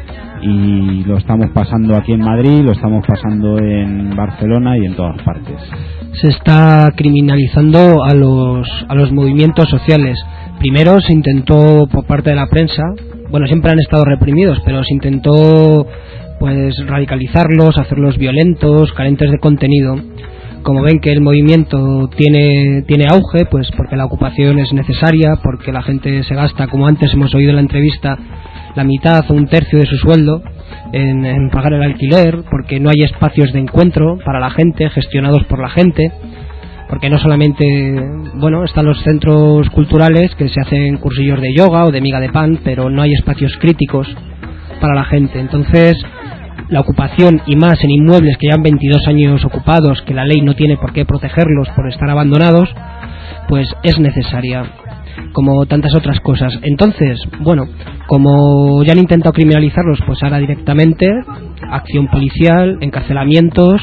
y lo estamos pasando aquí en Madrid, lo estamos pasando en Barcelona y en todas partes. Se está criminalizando a los movimientos sociales. Primero se intentó por parte de la prensa, bueno, siempre han estado reprimidos, pero se intentó pues radicalizarlos, hacerlos violentos, carentes de contenido. Como ven que el movimiento tiene auge, pues porque la ocupación es necesaria, porque la gente se gasta, como antes hemos oído en la entrevista, la mitad o un tercio de su sueldo en pagar el alquiler, porque no hay espacios de encuentro para la gente, gestionados por la gente, porque no solamente, bueno, están los centros culturales que se hacen cursillos de yoga o de miga de pan, pero no hay espacios críticos para la gente. Entonces, la ocupación, y más en inmuebles que llevan 22 años ocupados, que la ley no tiene por qué protegerlos por estar abandonados, pues es necesaria, como tantas otras cosas. Entonces, bueno, como ya han intentado criminalizarlos, pues ahora directamente acción policial, encarcelamientos,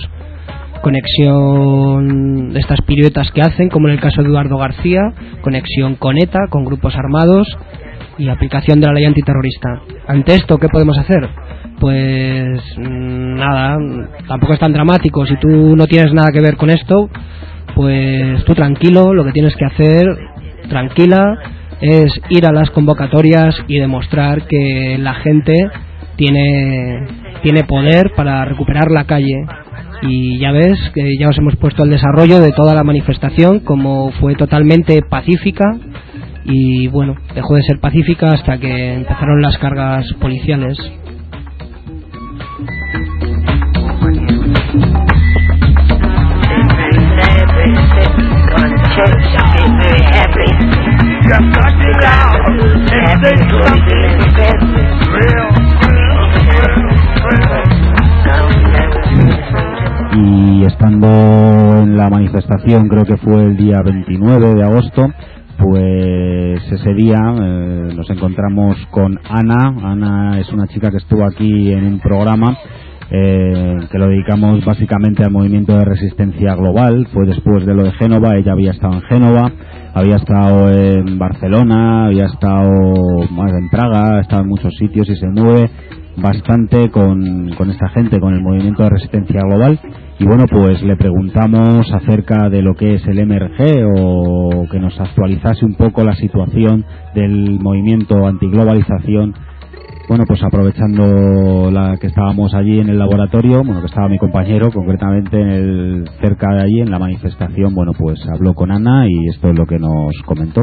conexión de estas piruetas que hacen, como en el caso de Eduardo García, conexión con ETA, con grupos armados, y aplicación de la ley antiterrorista. Ante esto, ¿qué podemos hacer? Pues nada, tampoco es tan dramático. Si tú no tienes nada que ver con esto, pues tú tranquilo, lo que tienes que hacer, tranquila, es ir a las convocatorias y demostrar que la gente tiene poder para recuperar la calle. Y ya ves que ya os hemos puesto el desarrollo de toda la manifestación, como fue totalmente pacífica, y bueno, dejó de ser pacífica hasta que empezaron las cargas policiales. Y estando en la manifestación, creo que fue el día 29 de agosto, pues ese día nos encontramos con Ana. Ana es una chica que estuvo aquí en un programa que lo dedicamos básicamente al movimiento de resistencia global. Fue después de lo de Génova. Ella había estado en Génova, había estado en Barcelona, había estado en Praga, ha estado en muchos sitios y se mueve bastante con esta gente, con el movimiento de resistencia global. Y bueno, pues le preguntamos acerca de lo que es el MRG, o que nos actualizase un poco la situación del movimiento antiglobalización. Bueno, pues aprovechando que estábamos allí en el laboratorio, bueno, que estaba mi compañero concretamente cerca de allí en la manifestación, bueno, pues habló con Ana y esto es lo que nos comentó.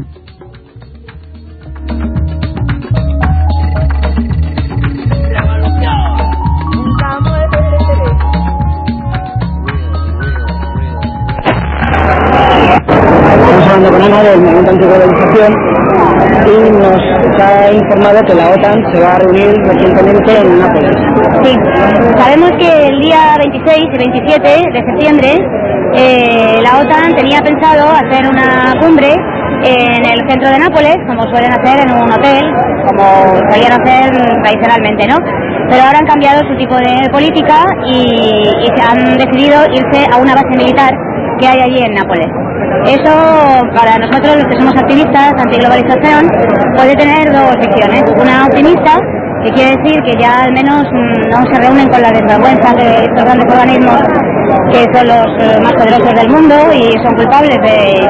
Estamos hablando con Ana del movimiento antiglobalización y nos ha informado que la OTAN se va a reunir recientemente en Nápoles. Sí, sabemos que el día 26 y 27 de septiembre la OTAN tenía pensado hacer una cumbre en el centro de Nápoles, como suelen hacer en un hotel, como solían hacer tradicionalmente, ¿no? Pero ahora han cambiado su tipo de política y se han decidido irse a una base militar que hay allí en Nápoles. Eso, para nosotros, los que somos activistas antiglobalización, puede tener dos secciones. Una optimista, que quiere decir que ya al menos no se reúnen con la desvergüenza de estos grandes organismos que son los más poderosos del mundo y son culpables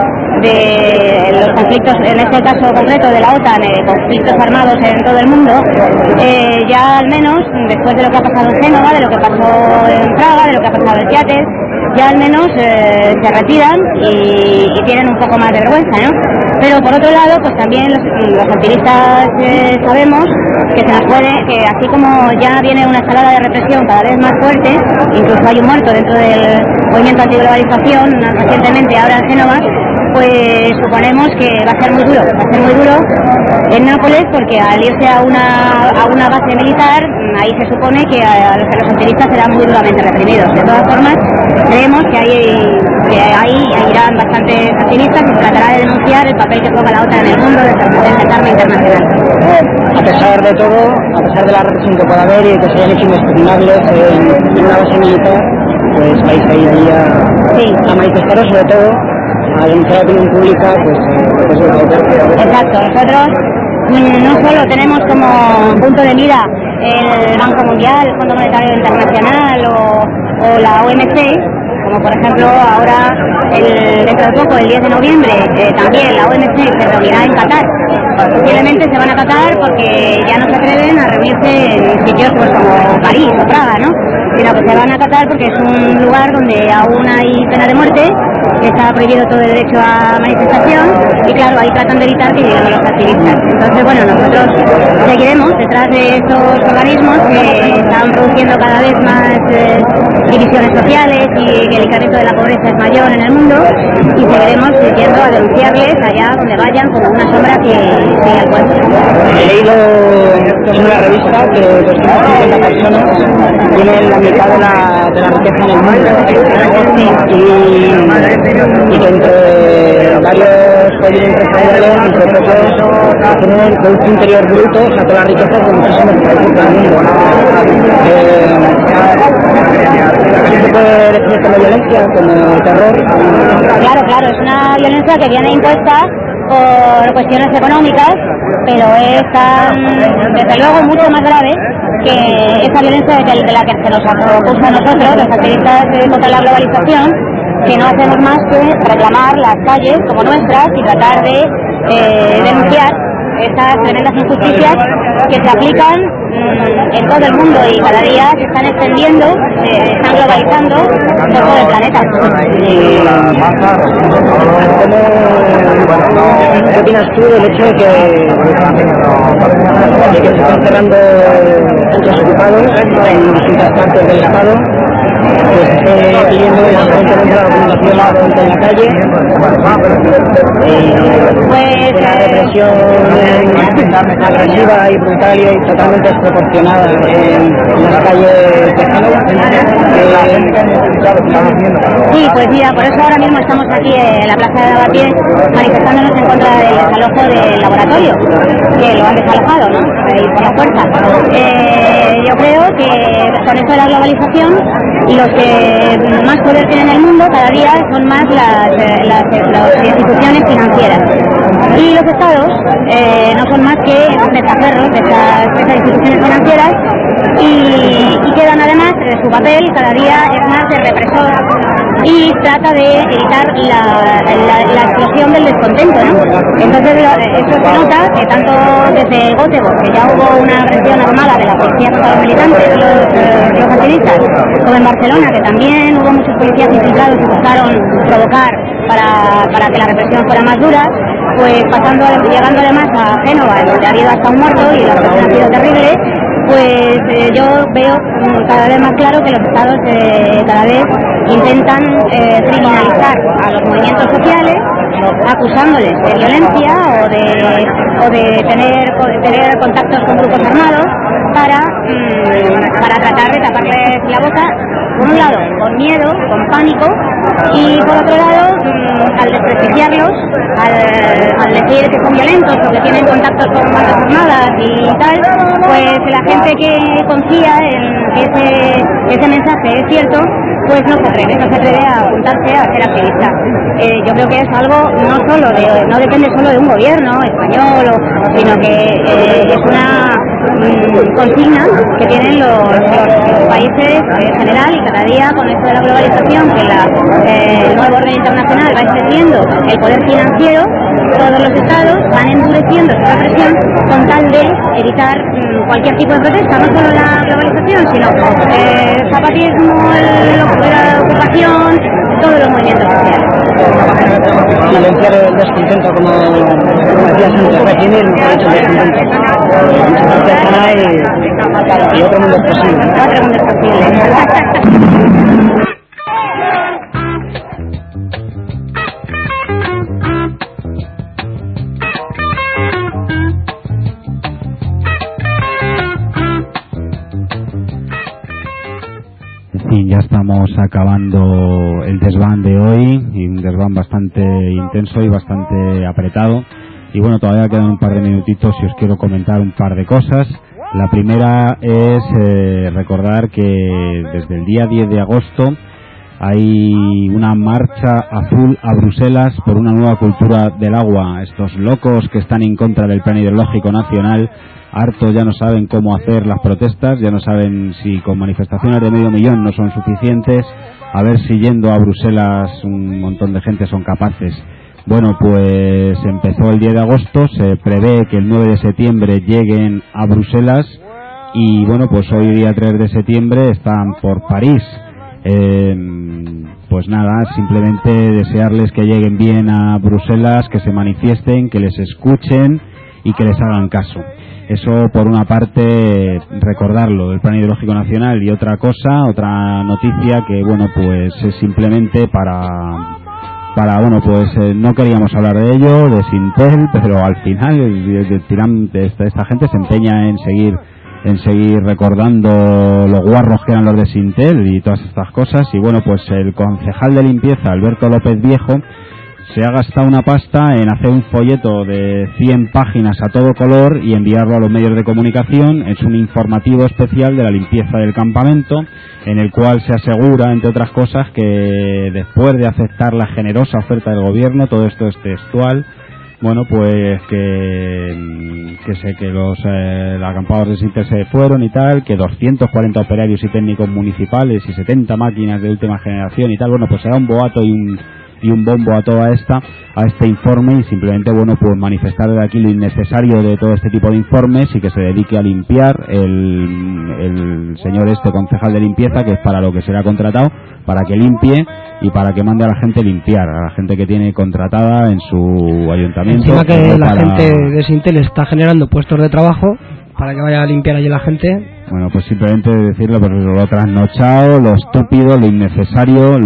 de los conflictos, en este caso concreto de la OTAN, conflictos armados en todo el mundo. Ya al menos, después de lo que ha pasado en Génova, de lo que pasó en Praga, de lo que ha pasado en Seattle, ya al menos se retiran y tienen un poco más de vergüenza, ¿no? Pero por otro lado, pues también los activistas sabemos que se nos puede, que así como ya viene una escalada de represión cada vez más fuerte, incluso hay un muerto dentro del movimiento antiglobalización recientemente ahora en Génova, pues suponemos que va a ser muy duro en Nápoles, porque al irse a una base militar, ahí se supone que los activistas serán muy duramente reprimidos. De todas formas, creemos que ahí irán bastantes activistas y se tratará de denunciar el papel que juega la OTAN en el mundo desde el punto de vista internacional. A pesar de todo, a pesar de la represión que pueda haber y que se hayan hecho inexpugnables en una base militar, pues vais a ir ahí a manifestaros, sobre todo a denunciar la opinión pública, pues exacto. Nosotros no solo tenemos como punto de mira el Banco Mundial, el Fondo Monetario Internacional o la OMC, como por ejemplo ahora dentro de poco, el 10 de noviembre, también la OMC se reunirá en Qatar. Posiblemente se van a Qatar porque ya no se atreven a reunirse en sitios pues como París o Praga, ¿no? Sino que se van a Qatar porque es un lugar donde aún hay pena de muerte, que está prohibido todo el derecho a manifestación y claro, ahí tratan de evitar que lleguen los activistas. Entonces, bueno, nosotros seguiremos detrás de estos organismos que están produciendo cada vez más divisiones sociales y que el incremento de la pobreza es mayor en el mundo y seguiremos yendo a denunciarles allá donde vayan como una sombra que sigue al cuerpo. He leído en una revista que 250 personas tienen la mitad de la riqueza en el mundo y que entre varios países empresariales, entre otros, tienen el Producto Interior Bruto, o sea, todas las riquezas de muchísimos países del mundo. ¿Se puede definir como violencia, como terror? Claro, es una violencia que viene impuesta por cuestiones económicas, pero es desde luego mucho más grave que esa violencia de la que se nos acusa a nosotros, los activistas contra la globalización, que no hacemos más que reclamar las calles como nuestras y tratar de denunciar estas tremendas injusticias que se aplican en todo el mundo y cada día se están extendiendo, se están globalizando por todo el planeta. ¿Qué opinas tú del hecho de que se están cerrando centros ocupados en distintas partes del Estado? Que se esté pidiendo constantemente la documentación en la calle, pues la represión agresiva y brutal y totalmente desproporcionada en las calles de Génova. Sí, pues mira, por eso ahora mismo estamos aquí en la Plaza de Lavapiés manifestándonos en contra del desalojo del laboratorio, que lo han desalojado, ¿no? Por la fuerza. Yo creo que con esto de la globalización, los que más poder tienen en el mundo cada día son más las instituciones financieras. Y los estados no son más que testaferros de esas instituciones financieras y quedan además, su papel cada día es más de represor y trata de evitar la explosión del descontento, ¿no? Entonces eso se nota que tanto desde Göteborg, que ya hubo una agresión armada de la policía contra los militantes, los activistas, como en Barcelona, que también hubo muchos policías infiltrados que buscaron provocar para que la represión fuera más dura, pues llegando además a Génova, donde ha habido hasta un muerto y la represión ha sido terrible, pues yo veo cada vez más claro que los estados cada vez intentan criminalizar a los movimientos sociales, acusándoles de violencia o de tener contactos con grupos armados para tratar de taparles la boca, por un lado con miedo, con pánico, y por otro lado al desprestigiarlos, al decir que son violentos o que tienen contactos con bandas armadas y tal, pues la gente que confía en que ese mensaje es cierto, pues no se atreve a apuntarse a ser activista. Yo creo que es algo no depende solo de un gobierno español, sino que es una consigna que tienen los países en general, y cada día con esto de la globalización, que el nuevo orden internacional va extendiendo el poder financiero, todos los estados van endureciendo su represión con tal de evitar cualquier tipo de protesta, no solo la globalización, sino el zapatismo, la ocupación, todos los movimientos sociales. Silenciar el descontento, como decías antes, reprimir, mejor dicho, el descontento. Muchas gracias, Ana, y otro mundo es posible. Otro mundo es posible. Ya estamos acabando el desván de hoy, y un desván bastante intenso y bastante apretado, y bueno, todavía quedan un par de minutitos y os quiero comentar un par de cosas. La primera es recordar que desde el día 10 de agosto hay una marcha azul a Bruselas por una nueva cultura del agua. Estos locos que están en contra del plan hidrológico nacional, hartos, ya no saben cómo hacer las protestas, ya no saben si con manifestaciones de 500.000 no son suficientes, a ver si yendo a Bruselas un montón de gente son capaces. Bueno, pues empezó el 10 de agosto, se prevé que el 9 de septiembre lleguen a Bruselas, y bueno, pues hoy día 3 de septiembre están por París. Pues nada, simplemente desearles que lleguen bien a Bruselas, que se manifiesten, que les escuchen y que les hagan caso. Eso por una parte, recordarlo, el plan hidrológico nacional. Y otra cosa, otra noticia que bueno, pues es simplemente para bueno, pues no queríamos hablar de ello, de Sintel, pero al final esta gente se empeña en seguir recordando lo guarros que eran los de Sintel y todas estas cosas. Y bueno, pues el concejal de limpieza, Alberto López Viejo, se ha gastado una pasta en hacer un folleto de 100 páginas a todo color y enviarlo a los medios de comunicación. Es un informativo especial de la limpieza del campamento, en el cual se asegura, entre otras cosas, que después de aceptar la generosa oferta del gobierno, todo esto es textual, bueno, pues que los acampados de Sintel se fueron y tal, que 240 operarios y técnicos municipales y 70 máquinas de última generación y tal. Bueno, pues se da un boato y un bombo a este informe, y simplemente bueno, pues manifestar de aquí lo innecesario de todo este tipo de informes, y que se dedique a limpiar el señor concejal de limpieza, que es para lo que será contratado, para que limpie y para que mande a la gente limpiar, a la gente que tiene contratada en su ayuntamiento. Encima que la gente de Sintel está generando puestos de trabajo para que vaya a limpiar allí la gente. Bueno, pues simplemente decirlo, pero lo trasnochado, lo estúpido, lo innecesario,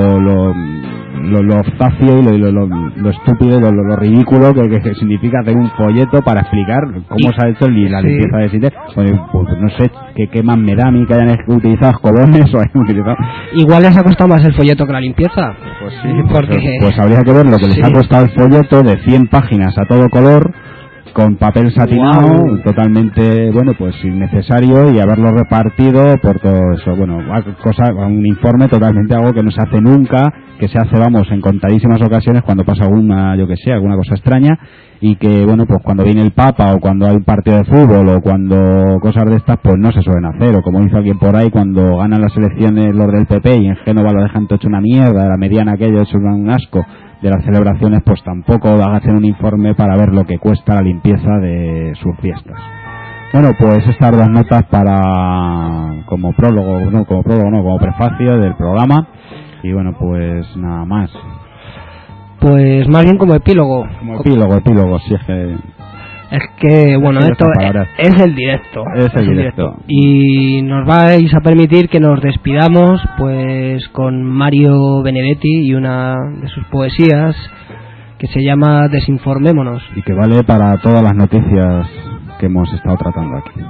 lo facio y lo estúpido, lo ridículo que significa hacer un folleto para explicar cómo se ha hecho la limpieza de Sintel. Pues no sé qué más me da a mí que hayan utilizado colones o hayan utilizado. Igual les ha costado más el folleto que la limpieza. Pues sí, pues habría que ver lo que les ha costado el folleto de 100 páginas a todo color, con papel satinado, totalmente, bueno, pues innecesario, y haberlo repartido por todo eso. Bueno, un informe totalmente, algo que no se hace nunca, que se hace, vamos, en contadísimas ocasiones cuando pasa alguna cosa extraña, y que, bueno, pues cuando viene el Papa, o cuando hay un partido de fútbol, o cuando cosas de estas, pues no se suelen hacer, o como hizo alguien por ahí cuando ganan las elecciones los del PP y en Génova lo dejan todo hecho una mierda, la mediana aquello es un asco de las celebraciones, pues tampoco hacen un informe para ver lo que cuesta la limpieza de sus fiestas. Bueno, pues estas dos notas como prefacio del programa, y bueno, pues nada más. Pues más bien como epílogo. Epílogo, si es que... Es que, bueno, esto es el directo. Es el directo. Y nos vais a permitir que nos despidamos pues con Mario Benedetti y una de sus poesías que se llama Desinformémonos. Y que vale para todas las noticias que hemos estado tratando aquí.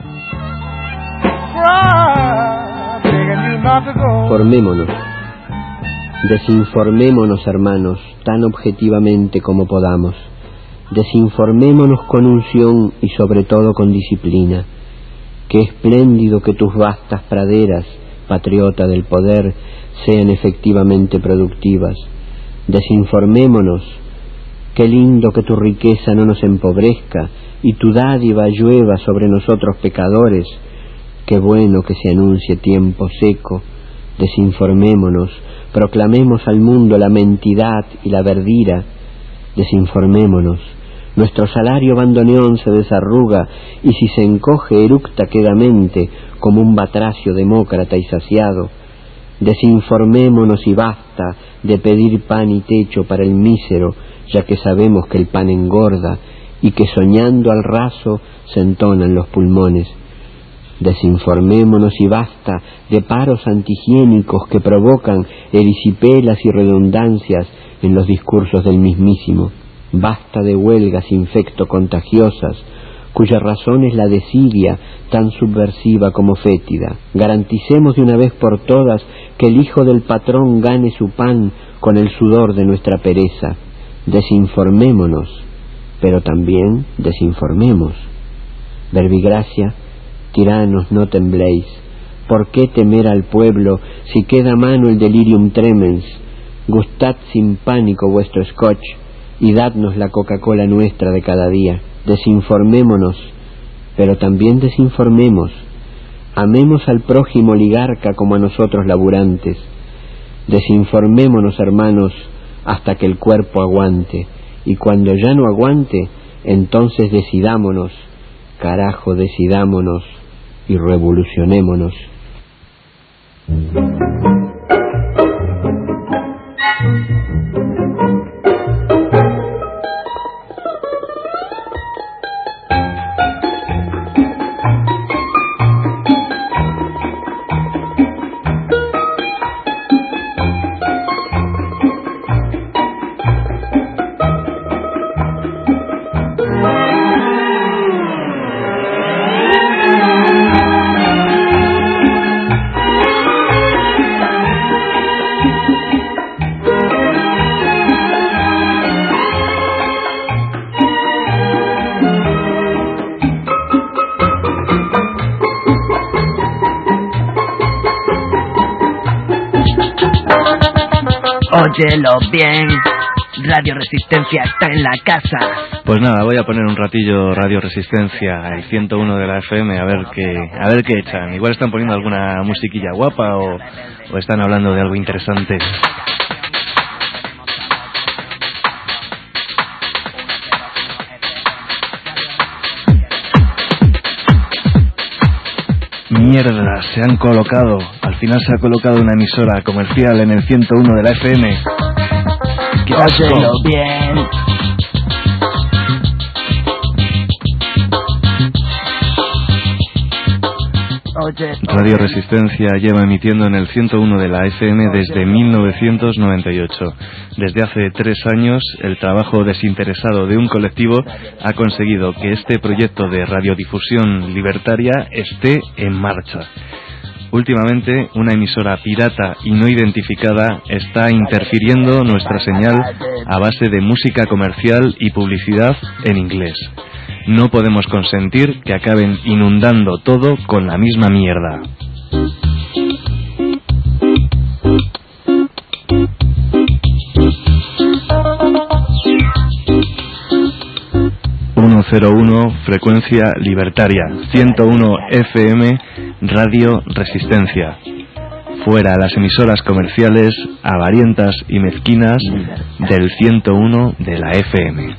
Formémonos. Desinformémonos, hermanos, tan objetivamente como podamos. Desinformémonos con unción y sobre todo con disciplina. Qué espléndido que tus vastas praderas, patriota del poder, sean efectivamente productivas. Desinformémonos. Qué lindo que tu riqueza no nos empobrezca y tu dádiva llueva sobre nosotros pecadores. Qué bueno que se anuncie tiempo seco. Desinformémonos, proclamemos al mundo la mentidad y la verdira. Desinformémonos. Nuestro salario bandoneón se desarruga y si se encoge eructa quedamente como un batracio demócrata y saciado. Desinformémonos y basta de pedir pan y techo para el mísero, ya que sabemos que el pan engorda y que soñando al raso se entonan los pulmones. Desinformémonos y basta de paros antihigiénicos que provocan erisipelas y redundancias en los discursos del mismísimo. Basta de huelgas infecto-contagiosas, cuya razón es la desidia, tan subversiva como fétida. Garanticemos de una vez por todas que el hijo del patrón gane su pan con el sudor de nuestra pereza. Desinformémonos, pero también desinformemos. Verbigracia, tiranos, no tembléis. ¿Por qué temer al pueblo si queda a mano el delirium tremens? Gustad sin pánico vuestro scotch y dadnos la Coca-Cola nuestra de cada día. Desinformémonos, pero también desinformemos. Amemos al prójimo oligarca como a nosotros laburantes. Desinformémonos, hermanos, hasta que el cuerpo aguante. Y cuando ya no aguante, entonces decidámonos, carajo, decidámonos y revolucionémonos. Óyelo bien, Radio Resistencia está en la casa. Pues nada, voy a poner un ratillo Radio Resistencia, el 101 de la FM, a ver qué echan. Igual están poniendo alguna musiquilla guapa o están hablando de algo interesante. Mierda, se han colocado. Al final se ha colocado una emisora comercial en el 101 de la FM. Óyelo bien. Radio Resistencia lleva emitiendo en el 101 de la FM desde 1998. Desde hace 3 años, el trabajo desinteresado de un colectivo ha conseguido que este proyecto de radiodifusión libertaria esté en marcha. Últimamente, una emisora pirata y no identificada está interfiriendo nuestra señal a base de música comercial y publicidad en inglés. No podemos consentir que acaben inundando todo con la misma mierda. Frecuencia libertaria, 101 FM, Radio Resistencia. Fuera las emisoras comerciales, avarientas y mezquinas del 101 de la FM.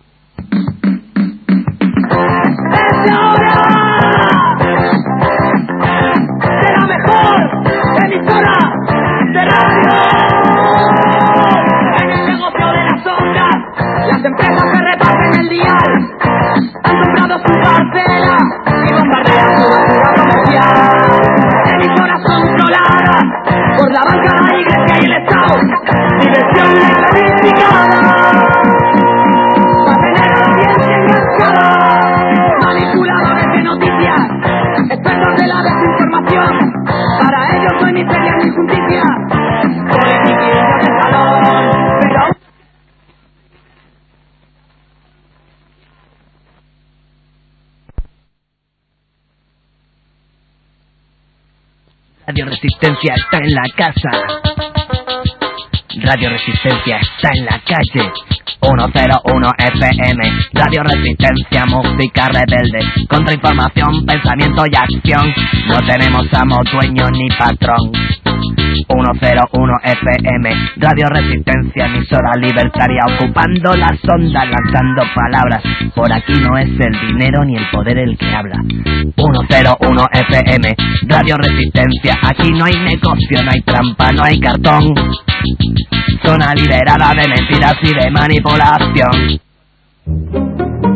¡La mejor emisora de radio! En el negocio de las ondas, las empresas que reparten el dial han comprado su parcela y bombardean su basura comercial. Emisoras controladas por la banca, la iglesia y el Estado. Dirección legalizada para tener a la audiencia enganchada. Manipuladores de noticias, expertos de la desinformación. Para ellos no hay miseria ni justicia. Politiquillos Radio Resistencia está en la casa. Radio Resistencia está en la calle. 101 FM, Radio Resistencia, música rebelde, contrainformación, pensamiento y acción. No tenemos amo, dueño ni patrón. 101 FM, Radio Resistencia, emisora libertaria, ocupando las ondas, lanzando palabras. Por aquí no es el dinero ni el poder el que habla. 101 FM, Radio Resistencia, aquí no hay negocio, no hay trampa, no hay cartón. Zona liberada de mentiras y de manipulación.